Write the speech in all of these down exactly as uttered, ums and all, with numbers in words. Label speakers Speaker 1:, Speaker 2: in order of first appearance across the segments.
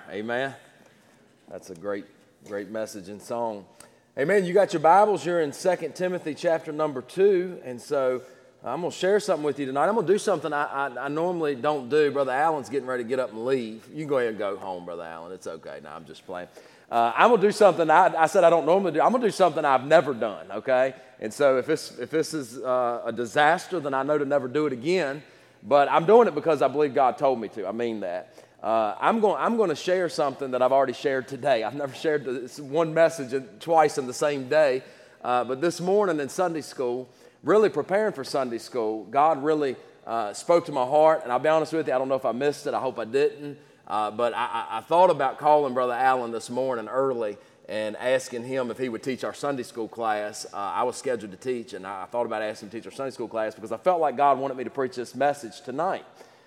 Speaker 1: Amen. That's a great, great message and song. Amen. You got your Bibles. You're in Second Timothy chapter number two. And so I'm going to share something with you tonight. I'm going to do something I, I, I normally don't do. Brother Allen's getting ready to get up and leave. You can go ahead and go home, Brother Allen. It's okay. No, I'm just playing. Uh, I'm going to do something I, I said I don't normally do. I'm going to do something I've never done, okay? And so if this, if this is uh, a disaster, then I know to never do it again. But I'm doing it because I believe God told me to. I mean that. Uh, I'm going. I'm going to share something that I've already shared today. I've never shared this one message in, twice in the same day, uh, but this morning in Sunday school, really preparing for Sunday school, God really uh, spoke to my heart. And I'll be honest with you, I don't know if I missed it. I hope I didn't. Uh, but I, I, I thought about calling Brother Allen this morning early and asking him if he would teach our Sunday school class. Uh, I was scheduled to teach, and I thought about asking him to teach our Sunday school class because I felt like God wanted me to preach this message tonight.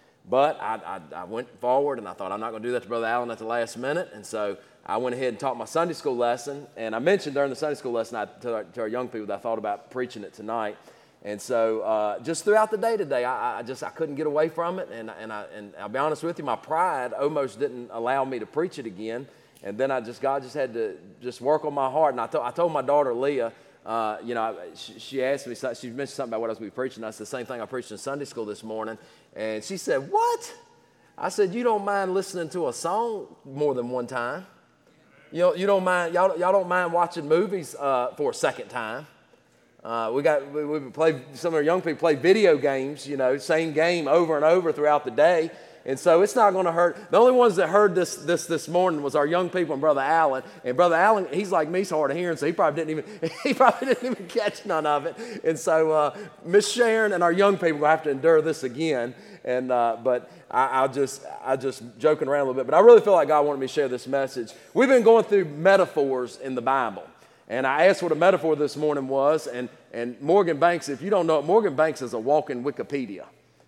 Speaker 1: But I, I, I went forward, and I thought, I'm not going to do that to Brother Allen at the last minute. And so I went ahead and taught my Sunday school lesson. And I mentioned during the Sunday school lesson I, to, our, to our young people that I thought about preaching it tonight. And so uh, just throughout the day today, I, I just I couldn't get away from it. And, and, I, and I'll be honest with you, my pride almost didn't allow me to preach it again. And then I just God just had to just work on my heart. And I, to, I told my daughter, Leah, Uh, you know, she, she asked me, she mentioned something about what I was going to be preaching. I said, the same thing I preached in Sunday school this morning. And she said, what? I said, you don't mind listening to a song more than one time. You know, you don't mind, y'all, y'all don't mind watching movies uh, for a second time. Uh, we got, we, we play, some of our young people play video games, you know, same game over and over throughout the day. And so it's not going to hurt. The only ones that heard this this this morning was our young people and Brother Allen. And Brother Allen, he's like me, so hard of hearing, so he probably didn't even he probably didn't even catch none of it. And so uh, Miss Sharon and our young people will have to endure this again. And uh, but I, I'll just I just joking around a little bit. But I really feel like God wanted me to share this message. We've been going through metaphors in the Bible. And I asked what a metaphor this morning was. And and Morgan Banks, if you don't know it, Morgan Banks is a walking Wikipedia.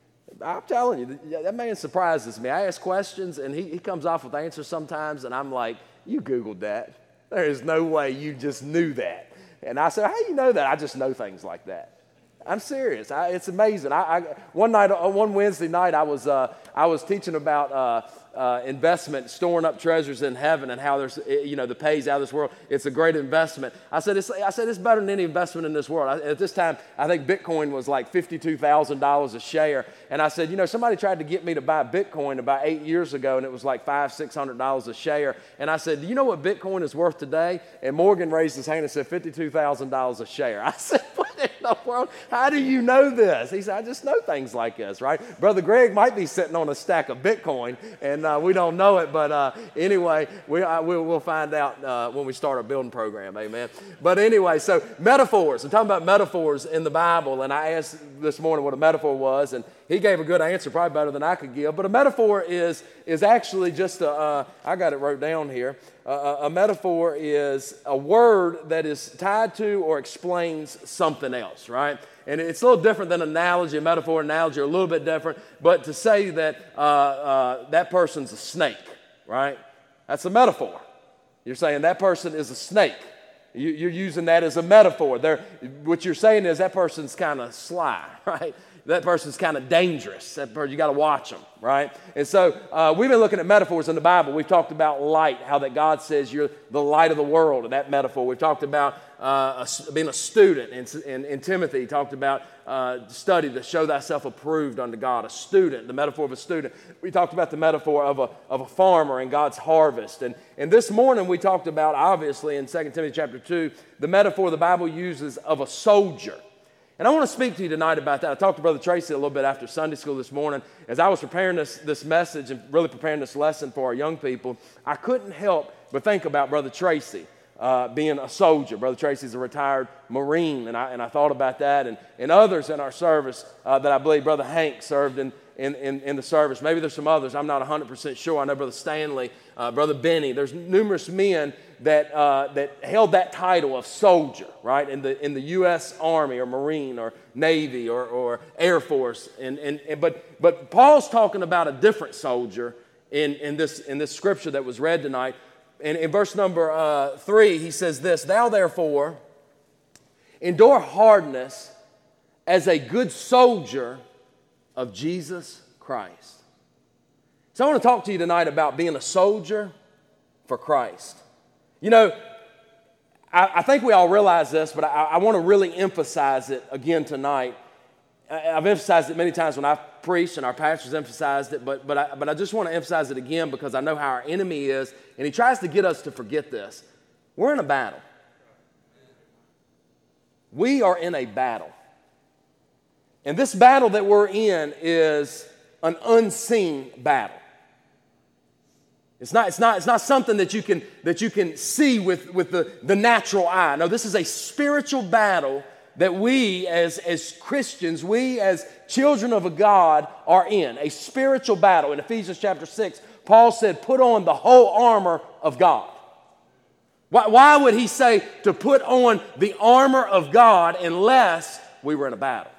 Speaker 1: I'm telling you, that man surprises me. I ask questions, and he, he comes off with answers sometimes, and I'm like, you Googled that. There is no way you just knew that. And I said, how do you know that? I just know things like that. I'm serious. I, it's amazing. I, I, one night, uh, one Wednesday night, I was uh, I was teaching about uh, uh, investment, storing up treasures in heaven, and how there's you know the pays out of this world. It's a great investment. I said it's I said it's better than any investment in this world. I, at this time, I think Bitcoin was like fifty-two thousand dollars a share, and I said, you know, somebody tried to get me to buy Bitcoin about eight years ago, and it was like five six hundred dollars a share. And I said, do you know what Bitcoin is worth today? And Morgan raised his hand and said fifty-two thousand dollars a share. I said, what in the world? How do you know this? He said, I just know things like this, right? Brother Greg might be sitting on a stack of Bitcoin, and uh, we don't know it. But uh, anyway, we, uh, we'll, we'll find out uh, when we start our building program, amen. But anyway, so metaphors. I'm talking about metaphors in the Bible, and I asked this morning what a metaphor was, and he gave a good answer, probably better than I could give. But a metaphor is, is actually just a, uh, I got it wrote down here. Uh, a metaphor is a word that is tied to or explains something else, right? And it's a little different than analogy. A metaphor and analogy are a little bit different. But to say that uh, uh, that person's a snake, right? That's a metaphor. You're saying that person is a snake. You, you're using that as a metaphor. They're, what you're saying is that person's kind of sly, right? That person's kind of dangerous. That person, you got to watch them, right? And so uh, we've been looking at metaphors in the Bible. We've talked about light, how that God says you're the light of the world, in that metaphor. We've talked about uh, a, being a student. In, in, in Timothy, he talked about uh, study to show thyself approved unto God. A student, the metaphor of a student. We talked about the metaphor of a, of a farmer and God's harvest. And, and this morning we talked about, obviously, in Second Timothy chapter two, the metaphor the Bible uses of a soldier. And I want to speak to you tonight about that. I talked to Brother Tracy a little bit after Sunday school this morning. As I was preparing this, this message and really preparing this lesson for our young people, I couldn't help but think about Brother Tracy uh, being a soldier. Brother Tracy's a retired Marine, and I, and I thought about that. And, and others in our service uh, that I believe Brother Hank served in, in, in, in the service. Maybe there's some others. I'm not one hundred percent sure. I know Brother Stanley, uh, Brother Benny. There's numerous men that uh, that held that title of soldier, right, in the in the U S Army or Marine or Navy or, or Air Force. And, and, and but but Paul's talking about a different soldier in, in this in this scripture that was read tonight. And in verse number uh, three, he says this: Thou therefore endure hardness as a good soldier of Jesus Christ. So I want to talk to you tonight about being a soldier for Christ. You know, I, I think we all realize this, but I, I want to really emphasize it again tonight. I, I've emphasized it many times when I've preached, and our pastors emphasized it, but, but, I, but I just want to emphasize it again because I know how our enemy is, and he tries to get us to forget this. We're in a battle. We are in a battle. And this battle that we're in is an unseen battle. It's not, it's not, it's not something that you can, that you can see with, with the, the natural eye. No, this is a spiritual battle that we as, as Christians, we as children of a God are in. A spiritual battle. In Ephesians chapter six, Paul said, put on the whole armor of God. Why, why would he say to put on the armor of God unless we were in a battle?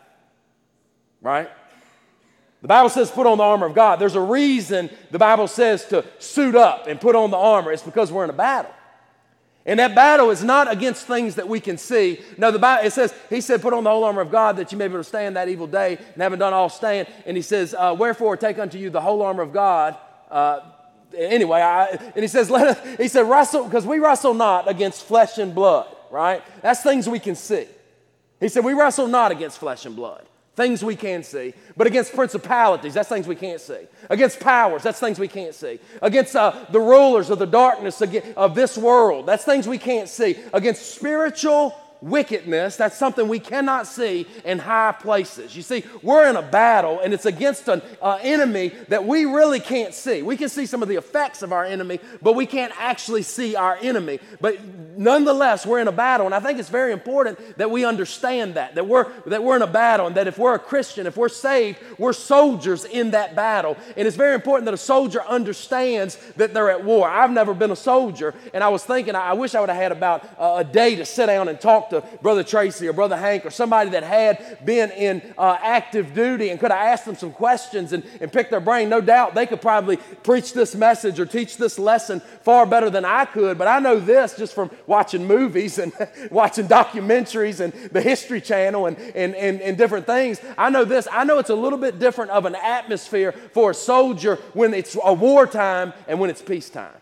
Speaker 1: Right? The Bible says put on the armor of God. There's a reason the Bible says to suit up and put on the armor. It's because we're in a battle. And that battle is not against things that we can see. No, the Bible, it says, he said, put on the whole armor of God that you may be able to stand that evil day and having done all stand. And he says, uh, wherefore take unto you the whole armor of God. Uh, anyway, I, and he says, let us, he said, wrestle, because we wrestle not against flesh and blood, right? That's things we can see. He said, we wrestle not against flesh and blood. Things we can see, but against principalities, that's things we can't see. Against powers, that's things we can't see. Against uh, the rulers of the darkness of this world, that's things we can't see. Against spiritual wickedness, that's something we cannot see in high places. You see, we're in a battle, and it's against an uh, enemy that we really can't see. We can see some of the effects of our enemy, but we can't actually see our enemy. But nonetheless, we're in a battle, and I think it's very important that we understand that, that we're, that we're in a battle, and that if we're a Christian, if we're saved, we're soldiers in that battle. And it's very important that a soldier understands that they're at war. I've never been a soldier, and I was thinking, I wish I would have had about uh, a day to sit down and talk to Brother Tracy or Brother Hank or somebody that had been in uh, active duty, and could I ask them some questions and, and pick their brain. No doubt they could probably preach this message or teach this lesson far better than I could, but I know this just from watching movies and watching documentaries and the History Channel and, and, and, and different things. I know this. I know it's a little bit different of an atmosphere for a soldier when it's a wartime and when it's peacetime.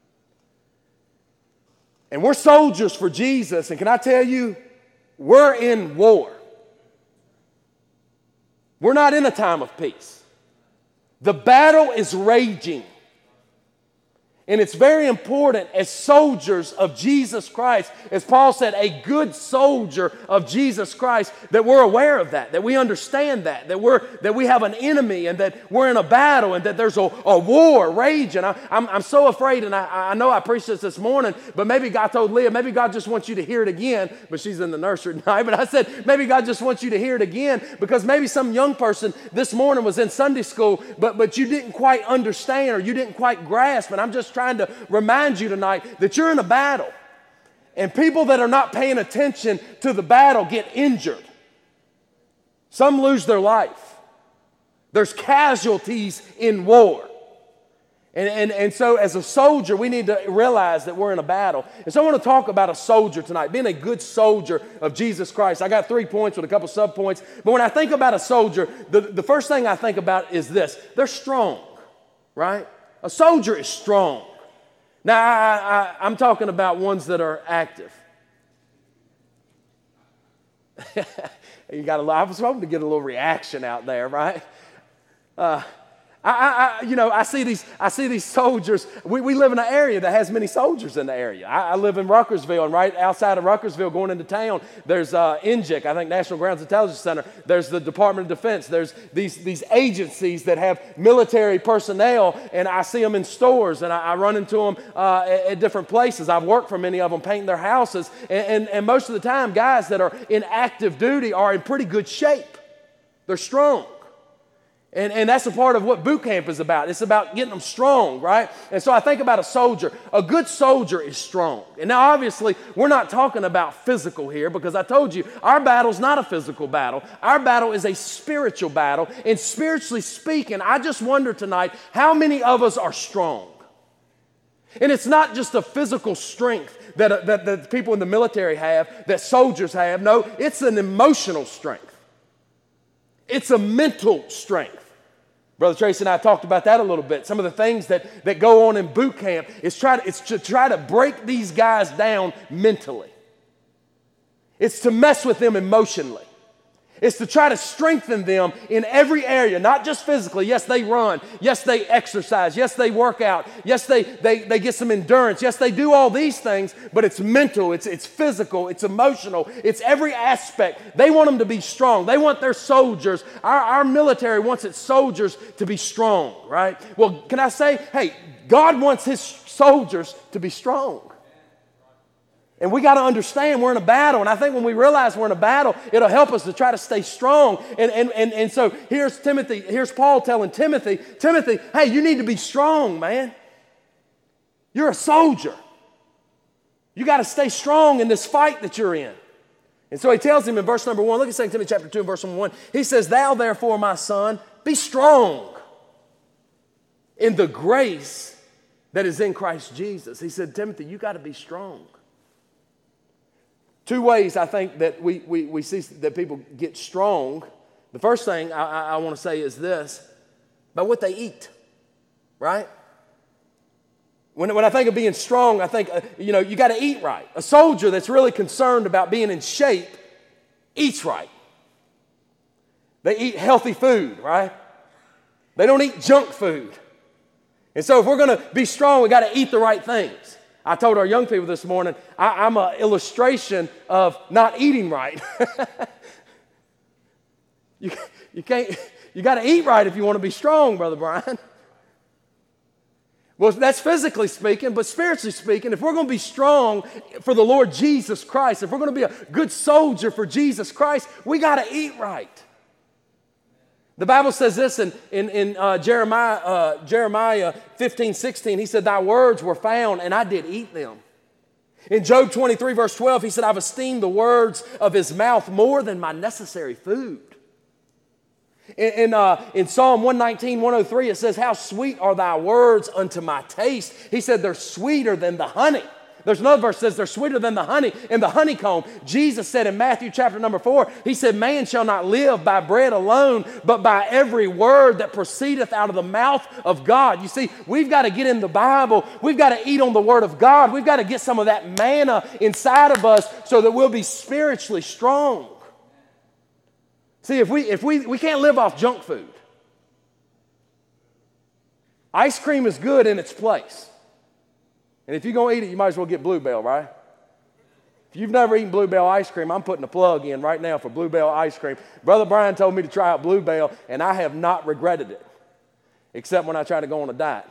Speaker 1: And we're soldiers for Jesus, and can I tell you, we're in war. We're not in a time of peace. The battle is raging. And it's very important as soldiers of Jesus Christ, as Paul said, a good soldier of Jesus Christ, that we're aware of that, that we understand that, that, we're, that we have an enemy and that we're in a battle and that there's a, a war raging. I, I'm, I'm so afraid, and I, I know I preached this this morning, but maybe God told Leah, maybe God just wants you to hear it again, but she's in the nursery tonight. But I said, maybe God just wants you to hear it again because maybe some young person this morning was in Sunday school, but, but you didn't quite understand or you didn't quite grasp, and I'm just trying to remind you tonight that you're in a battle. And people that are not paying attention to the battle get injured. Some lose their life. There's casualties in war. And, and, and so as a soldier, we need to realize that we're in a battle. And so I want to talk about a soldier tonight, being a good soldier of Jesus Christ. I got three points with a couple subpoints. But when I think about a soldier, the, the first thing I think about is this. They're strong, right? A soldier is strong. Now, I, I, I'm talking about ones that are active. You got a, I was hoping to get a little reaction out there, right? Uh, I, I, you know, I see these, I see these soldiers. We, we live in an area that has many soldiers in the area. I, I live in Ruckersville, and right outside of Ruckersville, going into town, there's uh, N G I C, I think National Grounds Intelligence Center. There's the Department of Defense. There's these, these agencies that have military personnel, and I see them in stores, and I, I run into them uh, at, at different places. I've worked for many of them, painting their houses, and, and, and most of the time, guys that are in active duty are in pretty good shape. They're strong. And, and that's a part of what boot camp is about. It's about getting them strong, right? And so I think about a soldier. A good soldier is strong. And now, obviously, we're not talking about physical here because I told you, our battle's not a physical battle. Our battle is a spiritual battle. And spiritually speaking, I just wonder tonight, how many of us are strong? And it's not just a physical strength that, that, that people in the military have, that soldiers have. No, it's an emotional strength. It's a mental strength. Brother Tracy and I talked about that a little bit. Some of the things that, that go on in boot camp is try to, it's to try to break these guys down mentally. It's to mess with them emotionally. It's to try to strengthen them in every area, not just physically. Yes, they run. Yes, they exercise. Yes, they work out. Yes, they, they, they get some endurance. Yes, they do all these things, but it's mental, it's, it's physical, it's emotional, it's every aspect. They want them to be strong. They want their soldiers. Our, our military wants its soldiers to be strong, right? Well, can I say, hey, God wants his soldiers to be strong. And we got to understand we're in a battle. And I think when we realize we're in a battle, it'll help us to try to stay strong. And, and, and, and so here's Timothy, here's Paul telling Timothy, Timothy, hey, you need to be strong, man. You're a soldier. You got to stay strong in this fight that you're in. And so he tells him in verse number one, look at Second Timothy chapter two, verse number one. He says, thou therefore, my son, be strong in the grace that is in Christ Jesus. He said, Timothy, you got to be strong. Two ways I think that we, we, we see that people get strong. The first thing I, I, I want to say is this, by what they eat, right? When, when I think of being strong, I think, uh, you know, you got to eat right. A soldier that's really concerned about being in shape eats right. They eat healthy food, right? They don't eat junk food. And so if we're going to be strong, we got to eat the right things. I told our young people this morning, I, I'm an illustration of not eating right. you, you can't, you got to eat right if you want to be strong, Brother Brian. Well, that's physically speaking, but spiritually speaking, if we're going to be strong for the Lord Jesus Christ, if we're going to be a good soldier for Jesus Christ, we got to eat right. The Bible says this in, in, in uh, Jeremiah, uh, Jeremiah fifteen, sixteen. He said, thy words were found, and I did eat them. In Job twenty-three, verse twelve, he said, I've esteemed the words of his mouth more than my necessary food. In, in, uh, in Psalm one nineteen, one oh three, it says, how sweet are thy words unto my taste. He said, they're sweeter than the honey. There's another verse that says they're sweeter than the honey and the honeycomb. Jesus said in Matthew chapter number four, he said, man shall not live by bread alone, but by every word that proceedeth out of the mouth of God. You see, we've got to get in the Bible. We've got to eat on the word of God. We've got to get some of that manna inside of us so that we'll be spiritually strong. See, if we, if we, we can't live off junk food. Ice cream is good in its place. And if you're going to eat it, you might as well get Bluebell, right? If you've never eaten Bluebell ice cream, I'm putting a plug in right now for Bluebell ice cream. Brother Brian told me to try out Bluebell, and I have not regretted it, except when I try to go on a diet.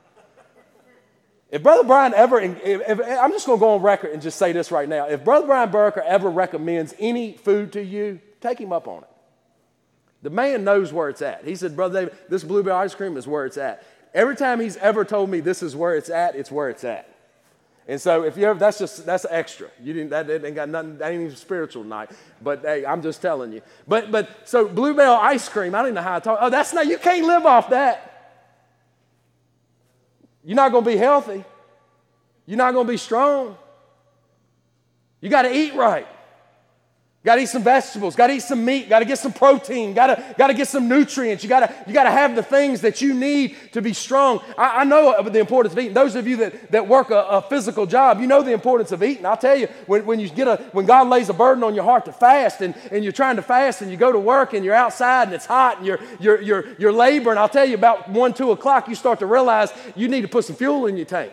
Speaker 1: If Brother Brian ever, if, if, I'm just going to go on record and just say this right now. If Brother Brian Burker ever recommends any food to you, take him up on it. The man knows where it's at. He said, Brother David, this Bluebell ice cream is where it's at. Every time he's ever told me this is where it's at, it's where it's at. And so if you ever, that's just, that's extra. You didn't, that, that ain't got nothing, that ain't even spiritual tonight. But hey, I'm just telling you. But, but so Bluebell ice cream, I don't even know how I talk. Oh, that's not, you can't live off that. You're not going to be healthy. You're not going to be strong. You got to eat right. Got to eat some vegetables, got to eat some meat, got to get some protein, got to got to get some nutrients. You got to you got to have the things that you need to be strong. I, I know the importance of eating. Those of you that, that work a, a physical job, you know the importance of eating. I'll tell you, when, when you get a when God lays a burden on your heart to fast, and, and you're trying to fast, and you go to work, and you're outside, and it's hot, and you're you're you're you're laboring. I'll tell you, about one, two o'clock, you start to realize you need to put some fuel in your tank.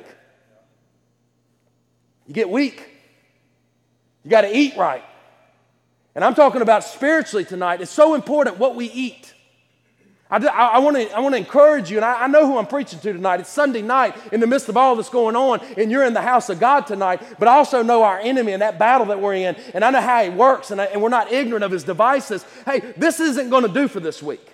Speaker 1: You get weak. You got to eat right. And I'm talking about spiritually tonight. It's so important what we eat. I, I, I want to I want to encourage you, and I, I know who I'm preaching to tonight. It's Sunday night in the midst of all that's going on, and you're in the house of God tonight, but I also know our enemy and that battle that we're in, and I know how he works, and, I, and we're not ignorant of his devices. Hey, this isn't going to do for this week.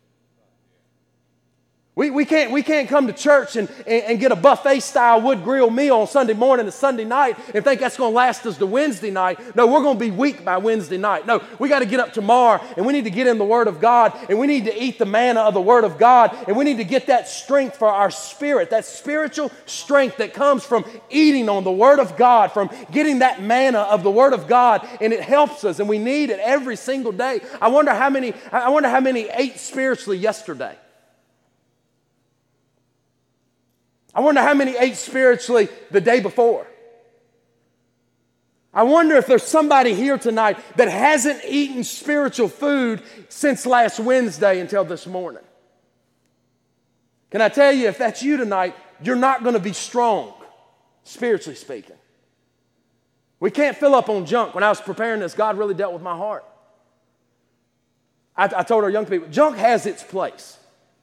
Speaker 1: We, we, can't, we can't come to church and, and, and get a buffet-style wood grill meal on Sunday morning and Sunday night and think that's going to last us to Wednesday night. No, we're going to be weak by Wednesday night. No, we got to get up tomorrow, and we need to get in the Word of God, and we need to eat the manna of the Word of God, and we need to get that strength for our spirit, that spiritual strength that comes from eating on the Word of God, from getting that manna of the Word of God, and it helps us, and we need it every single day. I wonder how many, I wonder how many ate spiritually yesterday. I wonder how many ate spiritually the day before. I wonder if there's somebody here tonight that hasn't eaten spiritual food since last Wednesday until this morning. Can I tell you, if that's you tonight, you're not going to be strong, spiritually speaking. We can't fill up on junk. When I was preparing this, God really dealt with my heart. I, I told our young people, junk has its place.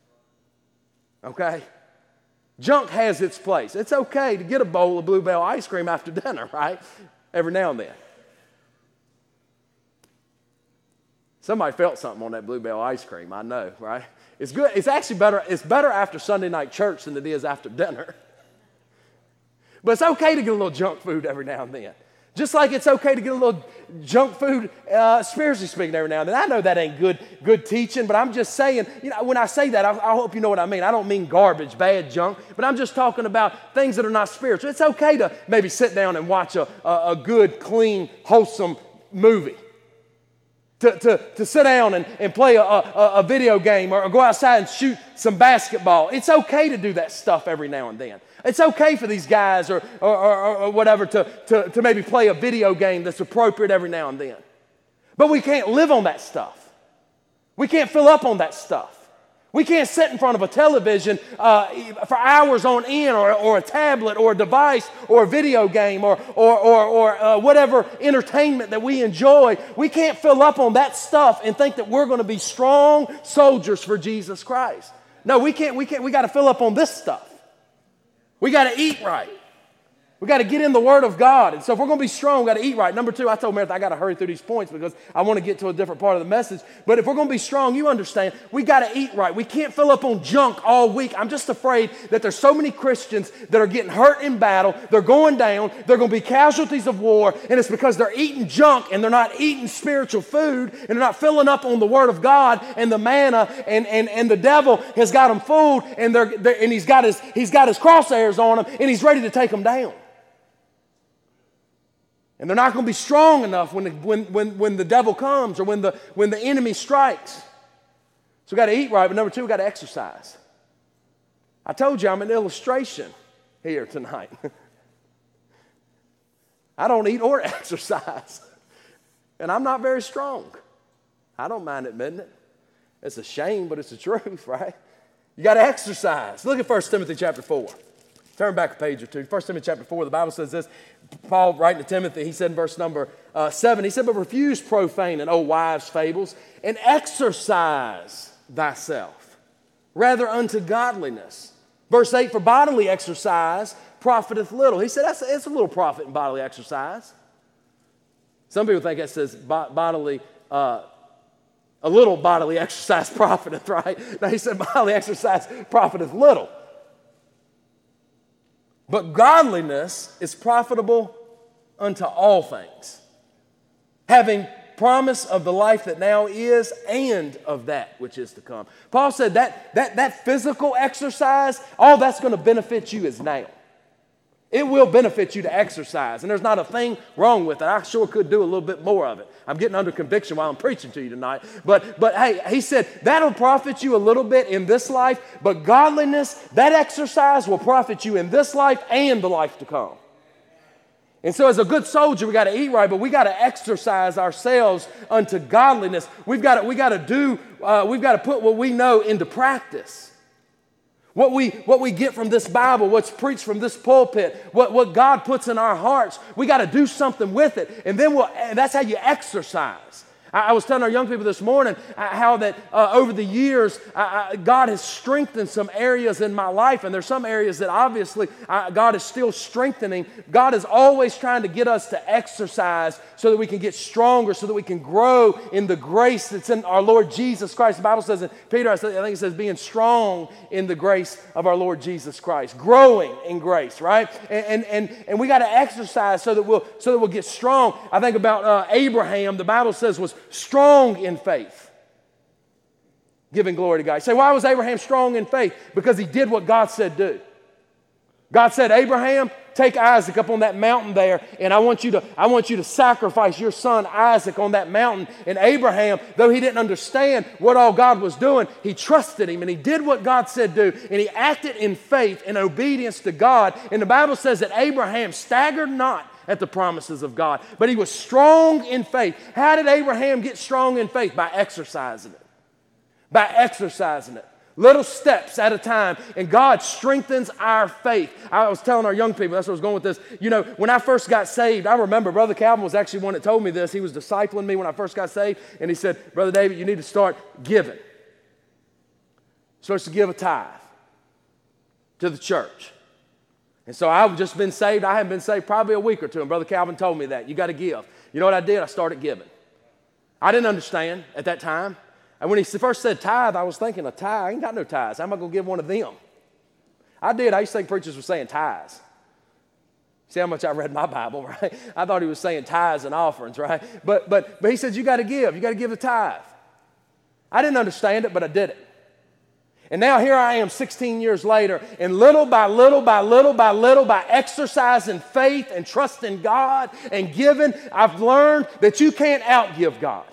Speaker 1: Okay? Junk has its place. It's okay to get a bowl of Blue Bell ice cream after dinner, right? Every now and then. Somebody felt something on that Blue Bell ice cream, I know, right? It's good. It's actually better. It's better after Sunday night church than it is after dinner. But it's okay to get a little junk food every now and then. Just like it's okay to get a little junk food, uh, spiritually speaking, every now and then. I know that ain't good, good teaching, but I'm just saying, you know, when I say that, I, I hope you know what I mean. I don't mean garbage, bad junk, but I'm just talking about things that are not spiritual. It's okay to maybe sit down and watch a, a, a good, clean, wholesome movie. To, to, to sit down and, and play a, a, a video game or, or go outside and shoot some basketball. It's okay to do that stuff every now and then. It's okay for these guys or, or, or, or whatever to, to, to maybe play a video game that's appropriate every now and then. But we can't live on that stuff. We can't fill up on that stuff. We can't sit in front of a television uh, for hours on end or, or a tablet or a device or a video game or, or, or, or uh, whatever entertainment that we enjoy. We can't fill up on that stuff and think that we're going to be strong soldiers for Jesus Christ. No, we can't. We can't. We got to fill up on this stuff. We got to eat right. We got to get in the Word of God. And so if we're going to be strong, we got to eat right. Number two, I told Meredith I got to hurry through these points because I want to get to a different part of the message. But if we're going to be strong, you understand, we got to eat right. We can't fill up on junk all week. I'm just afraid that there's so many Christians that are getting hurt in battle. They're going down. They're going to be casualties of war. And it's because they're eating junk and they're not eating spiritual food and they're not filling up on the Word of God and the manna. And, and, and the devil has got them fooled and, they're, they're, and he's got his, he's got his crosshairs on them and he's ready to take them down. And they're not going to be strong enough when the, when, when, when the devil comes or when the, when the enemy strikes. So we've got to eat right, but number two, we've got to exercise. I told you I'm an illustration here tonight. I don't eat or exercise. And I'm not very strong. I don't mind admitting it. It's a shame, but it's the truth, right? You got to exercise. Look at First Timothy chapter four. Turn back a page or two. First Timothy chapter four, the Bible says this. Paul writing to Timothy, he said in verse number uh, seven, he said, but refuse profane and old wives' fables, and exercise thyself, rather unto godliness. Verse eight, for bodily exercise profiteth little. He said, that's, it's a little profit in bodily exercise. Some people think it says bodily, uh, a little bodily exercise profiteth, right? Now he said bodily exercise profiteth little. But godliness is profitable unto all things, having promise of the life that now is and of that which is to come. Paul said that, that, that physical exercise, all that's going to benefit you is now. It will benefit you to exercise, and there's not a thing wrong with it. I sure could do a little bit more of it. I'm getting under conviction while I'm preaching to you tonight. But, but hey, he said that'll profit you a little bit in this life, but godliness, that exercise will profit you in this life and the life to come. And so as a good soldier, we got to eat right, but we got to exercise ourselves unto godliness. We've got to, we got to do, uh, we've got to put what we know into practice. What we, what we get from this Bible, what's preached from this pulpit, what, what God puts in our hearts, we got to do something with it. And then we'll, and that's how you exercise. I, I was telling our young people this morning uh, how that uh, over the years, uh, uh, God has strengthened some areas in my life. And there's some areas that obviously uh, God is still strengthening. God is always trying to get us to exercise so that we can get stronger, so that we can grow in the grace that's in our Lord Jesus Christ. The Bible says in Peter, I think it says being strong in the grace of our Lord Jesus Christ. Growing in grace, right? And, and, and, and we got to exercise so that we'll, so that we'll get strong. I think about uh, Abraham, the Bible says was strong in faith, giving glory to God. You say, why was Abraham strong in faith? Because he did what God said do. God said, Abraham, take Isaac up on that mountain there, and I want you to, I want you to sacrifice your son Isaac on that mountain. And Abraham, though he didn't understand what all God was doing, he trusted him and he did what God said do, and he acted in faith and obedience to God. And the Bible says that Abraham staggered not at the promises of God, but he was strong in faith. How did Abraham get strong in faith? By exercising it. By exercising it. Little steps at a time, and God strengthens our faith. I was telling our young people, that's where I was going with this. You know, when I first got saved, I remember Brother Calvin was actually one that told me this. He was discipling me when I first got saved, and he said, Brother David, you need to start giving. You're supposed to give a tithe to the church. And so I've just been saved. I haven't been saved probably a week or two, and Brother Calvin told me that. You got to give. You know what I did? I started giving. I didn't understand at that time. And when he first said tithe, I was thinking, a tithe? I ain't got no tithes. How am I going to give one of them? I did. I used to think preachers were saying tithes. See how much I read my Bible, right? I thought he was saying tithes and offerings, right? But, but, but he said, you got to give. You got to give the tithe. I didn't understand it, but I did it. And now here I am sixteen years later, and little by little by little by little, by exercising faith and trusting God and giving, I've learned that you can't outgive God.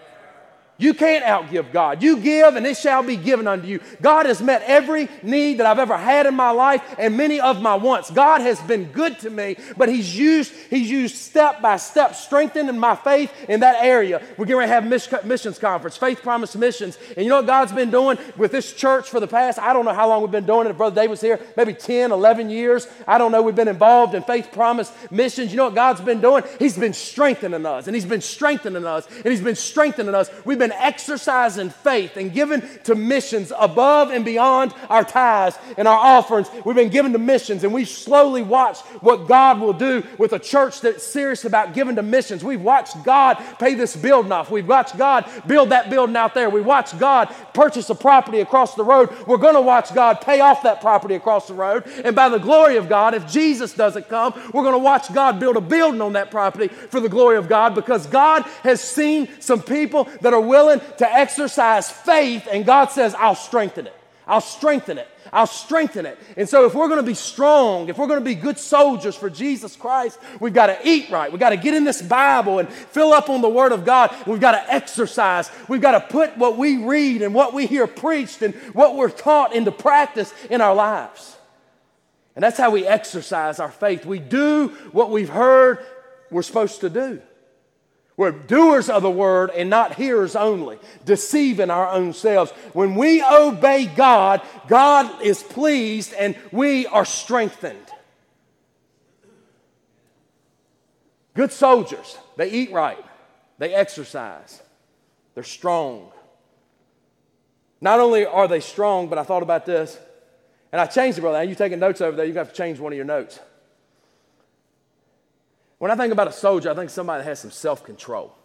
Speaker 1: You can't outgive God. You give, and it shall be given unto you. God has met every need that I've ever had in my life and many of my wants. God has been good to me, but He's used, He's used step by step, strengthening my faith in that area. We're going to have missions conference, Faith Promise Missions. And you know what God's been doing with this church for the past, I don't know how long we've been doing it. If Brother David's here, maybe ten, eleven years. I don't know. We've been involved in Faith Promise Missions. You know what God's been doing? He's been strengthening us, and He's been strengthening us, and He's been strengthening us. We've been exercising faith and giving to missions above and beyond our tithes and our offerings. We've been giving to missions, and we slowly watched what God will do with a church that's serious about giving to missions. We've watched God pay this building off. We've watched God build that building out there. We've watched God purchase a property across the road. We're going to watch God pay off that property across the road. And by the glory of God, if Jesus doesn't come, we're going to watch God build a building on that property for the glory of God, because God has seen some people that are willing to exercise faith, and God says, I'll strengthen it. I'll strengthen it. I'll strengthen it. And so if we're going to be strong, if we're going to be good soldiers for Jesus Christ, we've got to eat right. We've got to get in this Bible and fill up on the Word of God. We've got to exercise. We've got to put what we read and what we hear preached and what we're taught into practice in our lives. And that's how we exercise our faith. We do what we've heard we're supposed to do. We're doers of the word and not hearers only, deceiving our own selves. When we obey God, God is pleased and we are strengthened. Good soldiers, they eat right, they exercise, they're strong. Not only are they strong, but I thought about this, and I changed it, brother. Now, you taking notes over there, you got to change one of your notes. When I think about a soldier, I think somebody that has some self-control.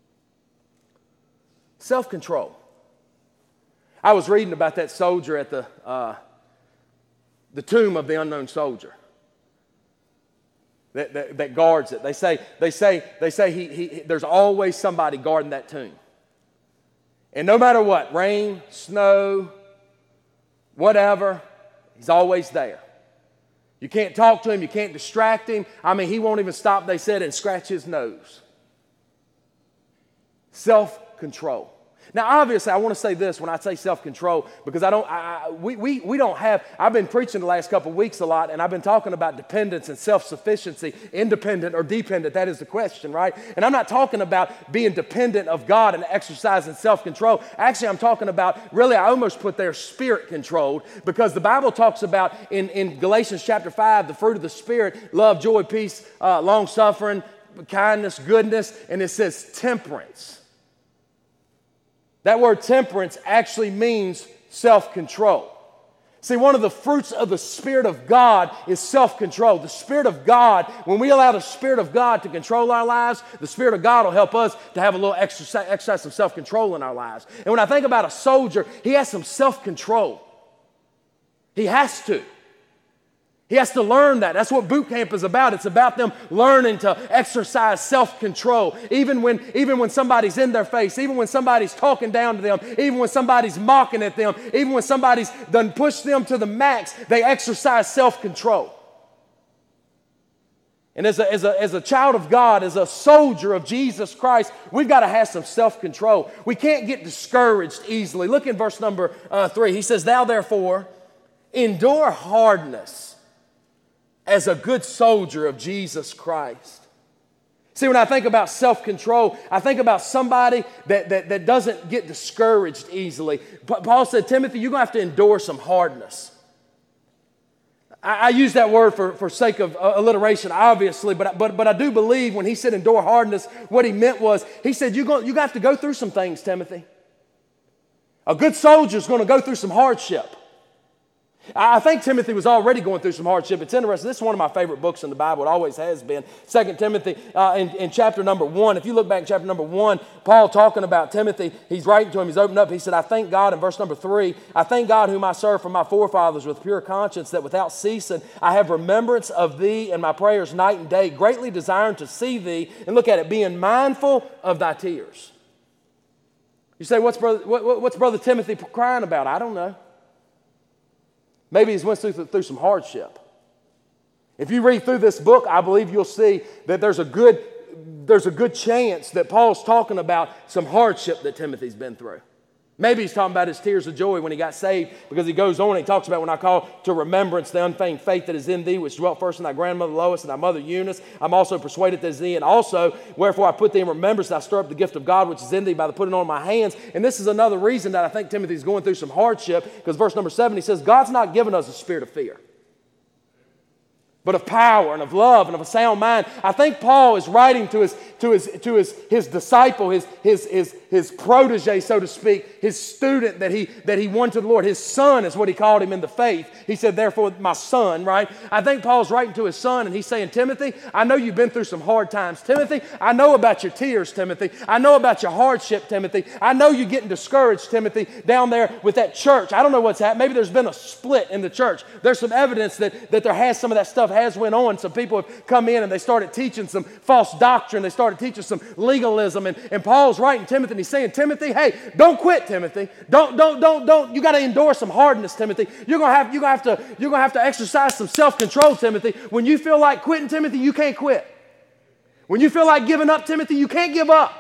Speaker 1: Self-control. I was reading about that soldier at the, uh, the tomb of the unknown soldier that, that, that guards it. They say, they say, they say he, he, there's always somebody guarding that tomb. And no matter what, rain, snow, whatever, he's always there. You can't talk to him. You can't distract him. I mean, he won't even stop, they said, and scratch his nose. Self-control. Now, obviously, I want to say this when I say self-control, because I don't, I, we, we, we don't have, I've been preaching the last couple of weeks a lot, and I've been talking about dependence and self-sufficiency, independent or dependent. That is the question, right? And I'm not talking about being dependent of God and exercising self-control. Actually, I'm talking about, really, I almost put there spirit-controlled, because the Bible talks about in, in Galatians chapter five, the fruit of the Spirit, love, joy, peace, uh, long-suffering, kindness, goodness, and it says temperance. That word temperance actually means self-control. See, one of the fruits of the Spirit of God is self-control. The Spirit of God, when we allow the Spirit of God to control our lives, the Spirit of God will help us to have a little exercise, exercise some self-control in our lives. And when I think about a soldier, he has some self-control. He has to. He has to learn that. That's what boot camp is about. It's about them learning to exercise self-control. Even when, even when somebody's in their face, even when somebody's talking down to them, even when somebody's mocking at them, even when somebody's done pushed them to the max, they exercise self-control. And as a, as, a, as a child of God, as a soldier of Jesus Christ, we've got to have some self-control. We can't get discouraged easily. Look in verse number uh, three. He says, thou therefore endure hardness as a good soldier of Jesus Christ. See, when I think about self-control, I think about somebody that, that, that doesn't get discouraged easily. Paul said, Timothy, you're going to have to endure some hardness. I use that word for, for sake of uh, alliteration, obviously, but, but, but I do believe when he said endure hardness, what he meant was, he said, you're going, you're going to have to go through some things, Timothy. A good soldier is going to go through some hardship. I think Timothy was already going through some hardship. It's interesting. This is one of my favorite books in the Bible. It always has been. Second Timothy uh, in, in chapter number one. If you look back in chapter number one, Paul talking about Timothy, he's writing to him. He's opened up. He said, I thank God, in verse number three, I thank God whom I serve from my forefathers with pure conscience, that without ceasing I have remembrance of thee in my prayers night and day, greatly desiring to see thee. And look at it, being mindful of thy tears. You say, what's brother, what, what's brother Timothy crying about? I don't know. Maybe he's went through, through some hardship. If you read through this book, I believe you'll see that there's a good, there's a good chance that Paul's talking about some hardship that Timothy's been through. Maybe he's talking about his tears of joy when he got saved, because he goes on and he talks about when I call to remembrance the unfeigned faith that is in thee, which dwelt first in thy grandmother Lois and thy mother Eunice. I'm also persuaded that is thee, and also wherefore I put thee in remembrance, I stir up the gift of God which is in thee by the putting on of my hands. And this is another reason that I think Timothy's going through some hardship, because verse number seven, he says, God's not given us a spirit of fear, but of power and of love and of a sound mind. I think Paul is writing to his to his to his his disciple, his his his his protege, so to speak, his student that he that he won to the Lord. His son is what he called him in the faith. He said, therefore, my son, right? I think Paul's writing to his son, and he's saying, Timothy, I know you've been through some hard times. Timothy, I know about your tears, Timothy. I know about your hardship, Timothy. I know you're getting discouraged, Timothy, down there with that church. I don't know what's happened. Maybe there's been a split in the church. There's some evidence that, that there has some of that stuff has went on. Some people have come in and they started teaching some false doctrine. They started teaching some legalism. And, and Paul's writing Timothy, and he's saying, Timothy, hey, don't quit, Timothy. Don't, don't, don't, don't. You got to endure some hardness, Timothy. You're gonna have, you're gonna have to, you're gonna have to exercise some self-control, Timothy. When you feel like quitting, Timothy, you can't quit. When you feel like giving up, Timothy, you can't give up.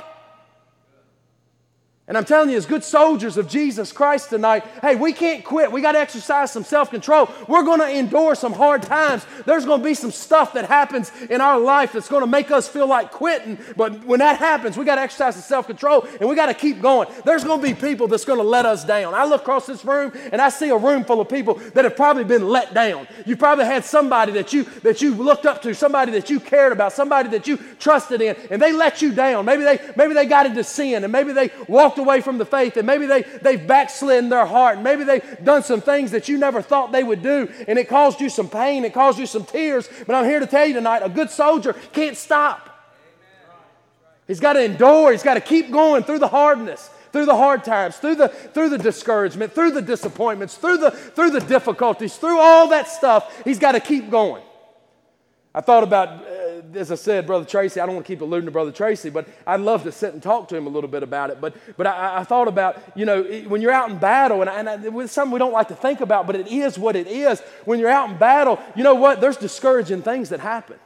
Speaker 1: And I'm telling you, as good soldiers of Jesus Christ tonight, hey, we can't quit. We got to exercise some self-control. We're going to endure some hard times. There's going to be some stuff that happens in our life that's going to make us feel like quitting. But when that happens, we got to exercise some self-control, and we got to keep going. There's going to be people that's going to let us down. I look across this room, and I see a room full of people that have probably been let down. You probably had somebody that you that you looked up to, somebody that you cared about, somebody that you trusted in, and they let you down. Maybe they maybe they got into sin, and maybe they walked away from the faith, and maybe they, they've backslidden their heart, and maybe they've done some things that you never thought they would do, and it caused you some pain, it caused you some tears. But I'm here to tell you tonight, a good soldier can't stop. He's got to endure. He's got to keep going through the hardness, through the hard times, through the through the discouragement, through the disappointments, through the through the difficulties, through all that stuff. He's got to keep going. I thought about, uh, as I said, Brother Tracy, I don't want to keep alluding to Brother Tracy, but I'd love to sit and talk to him a little bit about it. But but I, I thought about, you know, when you're out in battle, and, I, and I, it's something we don't like to think about, but it is what it is. When you're out in battle, you know what? There's discouraging things that happen.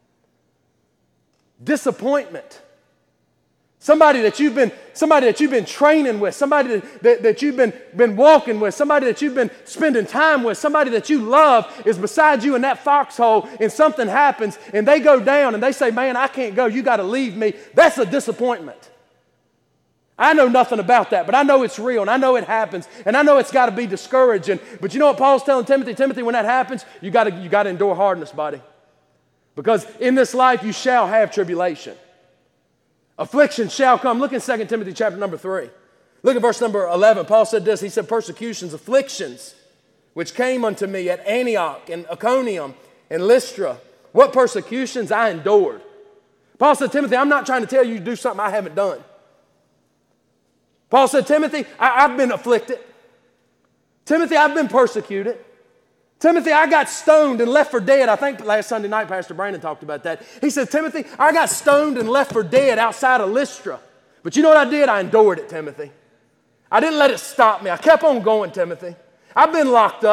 Speaker 1: Disappointment. Somebody that you've been, somebody that you've been training with, somebody that, that, that you've been, been walking with, somebody that you've been spending time with, somebody that you love is beside you in that foxhole, and something happens and they go down and they say, man, I can't go, you got to leave me. That's a disappointment. I know nothing about that, but I know it's real, and I know it happens, and I know it's got to be discouraging. But you know what Paul's telling Timothy? Timothy, when that happens, you got to, you got to endure hardness, buddy. Because in this life you shall have tribulation. Affliction shall come. Look in Second Timothy chapter number three. Look at verse number eleven. Paul said this. He said, persecutions, afflictions, which came unto me at Antioch and Iconium and Lystra. What persecutions I endured. Paul said, Timothy, I'm not trying to tell you to do something I haven't done. Paul said, Timothy, I, I've been afflicted. Timothy, I've been persecuted. Timothy, I got stoned and left for dead. I think last Sunday night, Pastor Brandon talked about that. He said, Timothy, I got stoned and left for dead outside of Lystra. But you know what I did? I endured it, Timothy. I didn't let it stop me. I kept on going, Timothy. I've been locked up.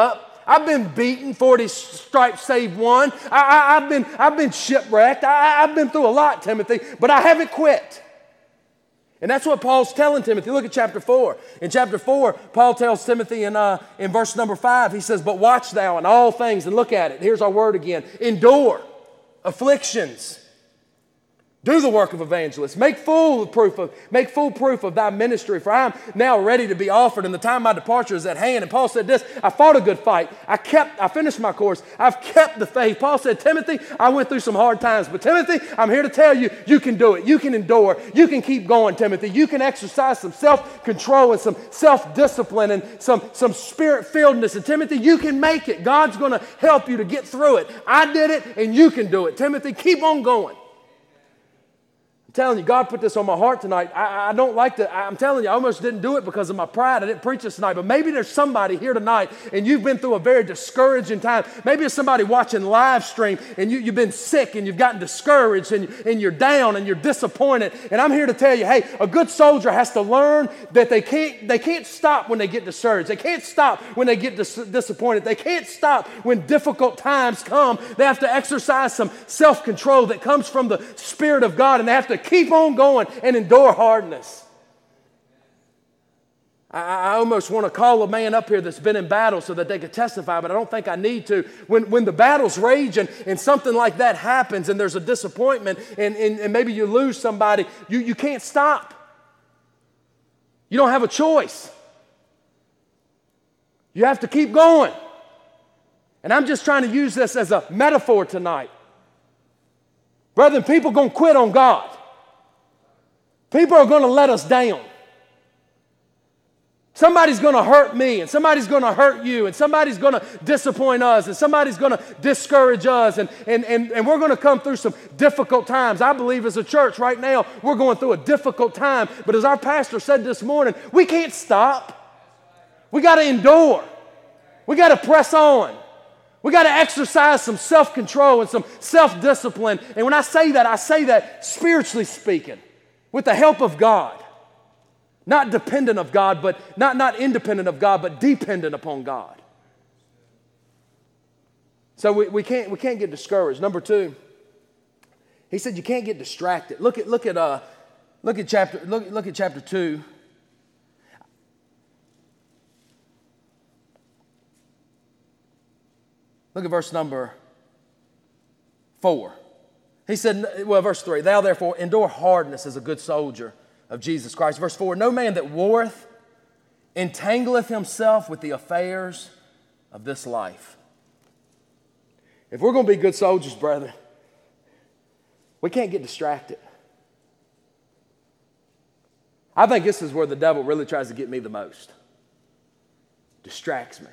Speaker 1: I've been beaten, forty stripes save one. I, I, I've, been, I've been shipwrecked. I, I've been through a lot, Timothy, but I haven't quit. And that's what Paul's telling Timothy. Look at chapter four. In chapter four, Paul tells Timothy in, uh, in verse number five, he says, but watch thou in all things, and look at it. Here's our word again. Endure afflictions. Do the work of evangelists. Make full proof of, make full proof of thy ministry, for I am now ready to be offered, and the time of my departure is at hand. And Paul said this, I fought a good fight. I kept, I finished my course. I've kept the faith. Paul said, Timothy, I went through some hard times, but Timothy, I'm here to tell you, you can do it. You can endure. You can keep going, Timothy. You can exercise some self-control and some self-discipline and some, some spirit-filledness. And Timothy, you can make it. God's going to help you to get through it. I did it, and you can do it. Timothy, keep on going. I'm telling you, God put this on my heart tonight. I, I don't like to, I'm telling you, I almost didn't do it because of my pride. I didn't preach this tonight, but maybe there's somebody here tonight and you've been through a very discouraging time. Maybe it's somebody watching live stream and you, you've been sick and you've gotten discouraged and, and you're down and you're disappointed. And I'm here to tell you, hey, a good soldier has to learn that they can't, they can't stop when they get discouraged. They can't stop when they get dis- disappointed. They can't stop when difficult times come. They have to exercise some self-control that comes from the Spirit of God, and they have to keep on going and endure hardness. I, I almost want to call a man up here that's been in battle so that they could testify, but I don't think I need to. When, when the battle's raging and something like that happens and there's a disappointment and, and, and maybe you lose somebody, you, you can't stop. You don't have a choice. You have to keep going. And I'm just trying to use this as a metaphor tonight. Brethren, people are going to quit on God. People are going to let us down. Somebody's going to hurt me, and somebody's going to hurt you, and somebody's going to disappoint us, and somebody's going to discourage us, and, and, and, and we're going to come through some difficult times. I believe as a church right now, we're going through a difficult time, but as our pastor said this morning, we can't stop. We got to endure. We got to press on. We got to exercise some self-control and some self-discipline, and when I say that, I say that spiritually speaking. With the help of God. Not dependent of God, but not, not independent of God, but dependent upon God. So we, we, can't, we can't get discouraged. Number two, he said you can't get distracted. Look at, look at, uh, look at, chapter, look, look at chapter two. Look at verse number four. He said, well, verse three, thou therefore endure hardness as a good soldier of Jesus Christ. Verse four, no man that warreth entangleth himself with the affairs of this life. If we're going to be good soldiers, brethren, we can't get distracted. I think this is where the devil really tries to get me the most. Distracts me.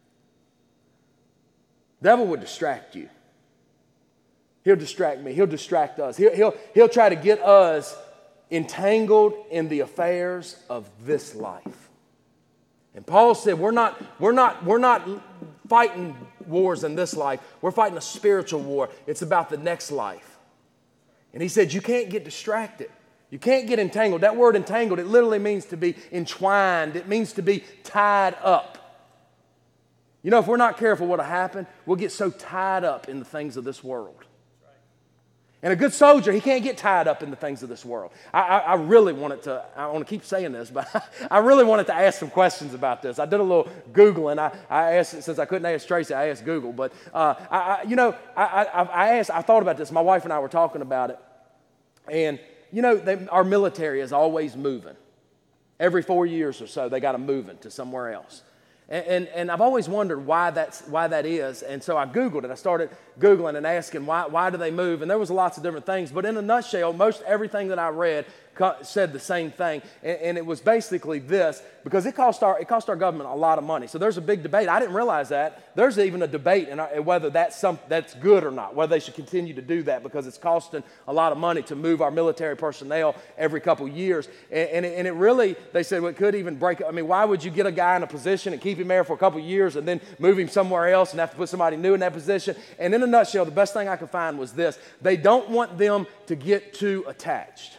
Speaker 1: The devil would distract you. He'll distract me. He'll distract us. He'll, he'll, he'll try to get us entangled in the affairs of this life. And Paul said, we're not, we're not, we're not fighting wars in this life. We're fighting a spiritual war. It's about the next life. And he said, you can't get distracted. You can't get entangled. That word entangled, it literally means to be entwined. It means to be tied up. You know, if we're not careful, what'll happen? We'll get so tied up in the things of this world. And a good soldier, he can't get tied up in the things of this world. I, I, I really wanted to, I want to keep saying this, but I really wanted to ask some questions about this. I did a little Googling. I, I asked, since I couldn't ask Tracy, I asked Google. But, uh, I, I, you know, I, I, I asked, I thought about this. My wife and I were talking about it. And, you know, they, our military is always moving. Every four years or so, they got to move to somewhere else. And, and, and I've always wondered why that's why that is. And so I Googled it. I started Googling and asking why why do they move? And there was lots of different things. But in a nutshell, most everything that I read said the same thing. And, and it was basically this, because it cost our it cost our government a lot of money. So there's a big debate. I didn't realize that. There's even a debate in our, whether that's some that's good or not, whether they should continue to do that, because it's costing a lot of money to move our military personnel every couple years. And, and, it, and it really, they said, well, it could even break. I mean, why would you get a guy in a position and keep him there for a couple years and then move him somewhere else and have to put somebody new in that position? And in a nutshell, the best thing I could find was this: they don't want them to get too attached.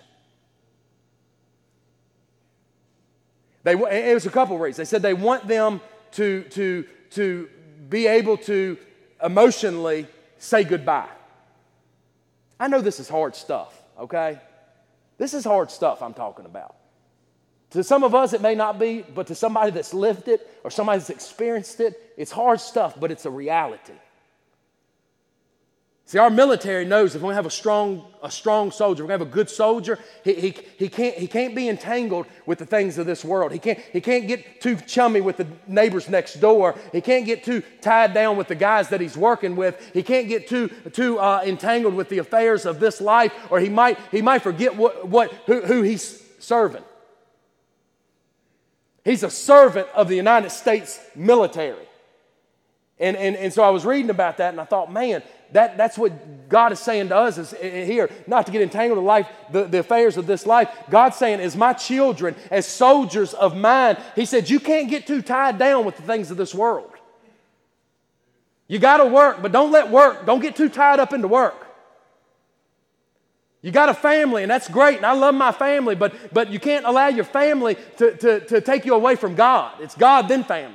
Speaker 1: They, it was a couple of reasons. They said they want them to, to, to be able to emotionally say goodbye. I know this is hard stuff, okay? This is hard stuff I'm talking about. To some of us, it may not be, but to somebody that's lived it or somebody that's experienced it, it's hard stuff, but it's a reality. See, our military knows if we have a strong, a strong soldier, if we have a good soldier, he, he, he, can't, he can't be entangled with the things of this world. He can't, he can't get too chummy with the neighbors next door. He can't get too tied down with the guys that he's working with. He can't get too, too uh, entangled with the affairs of this life, or he might, he might forget what, what, who, who he's serving. He's a servant of the United States military. And, and, and so I was reading about that, and I thought, man, that, that's what God is saying to us is here, not to get entangled in life, the, the affairs of this life. God's saying, as my children, as soldiers of mine, he said, you can't get too tied down with the things of this world. You got to work, but don't let work, don't get too tied up into work. You got a family, and that's great, and I love my family, but, but you can't allow your family to, to, to take you away from God. It's God, then family.